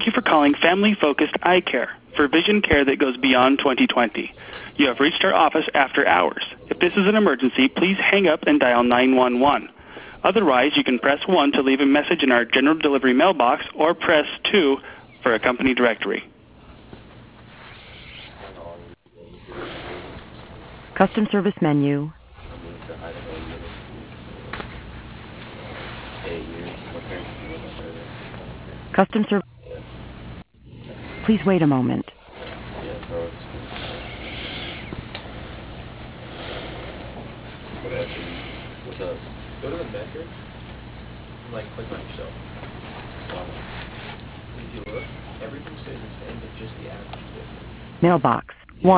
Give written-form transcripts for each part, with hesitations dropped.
you for calling Family Focused Eye Care for vision care that goes beyond 2020. You have reached our office after hours. If this is an emergency, please hang up and dial 911. Otherwise, you can press 1 to leave a message in our general delivery mailbox or press 2 for a company directory. Custom service menu. Custom service. Please wait a moment. What's up? Go to the metrics and click on yourself. If you look, everything stays the same, but just the average is different. Mailbox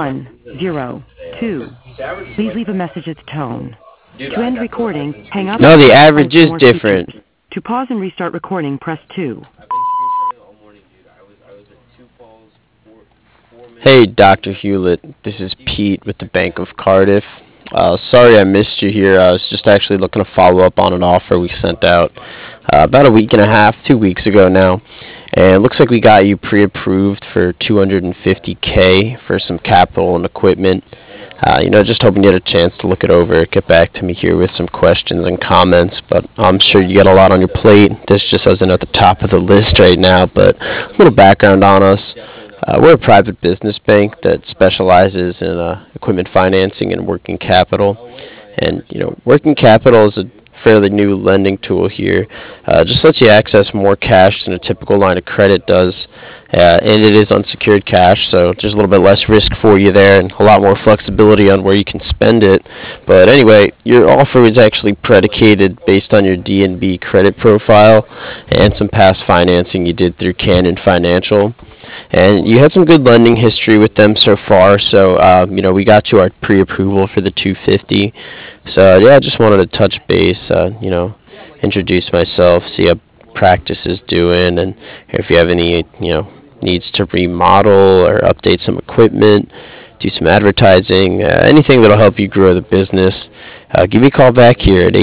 102. Please leave a message at the tone. To end recording, hang up. No, the average is different. To pause and restart recording, press 2. I've been screenshotting all morning, dude. I was at 2 calls, 4 minutes. Hey, Dr. Hewlett. This is Pete with the Bank of Cardiff. Sorry I missed you here. I was just actually looking to follow up on an offer we sent out about a week and a half, 2 weeks ago now. And it looks like we got you pre-approved for $250K for some capital and equipment. Just hoping you had a chance to look it over, get back to me here with some questions and comments, but I'm sure you got a lot on your plate. This just isn't at the top of the list right now, but a little background on us. We're a private business bank that specializes in equipment financing and working capital. And, working capital is a fairly new lending tool here. Just lets you access more cash than a typical line of credit does. And it is unsecured cash, so there's a little bit less risk for you there and a lot more flexibility on where you can spend it. But anyway, your offer is actually predicated based on your DNB credit profile and some past financing you did through Cannon Financial. And you had some good lending history with them so far, so we got you our pre-approval for the 250. So yeah, I just wanted to touch base, introduce myself, see how practice is doing, and if you have any needs to remodel or update some equipment, do some advertising, anything that'll help you grow the business. Give me a call back here at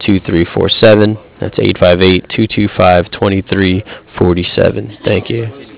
858-225-2347. That's 858-225-2347. Thank you.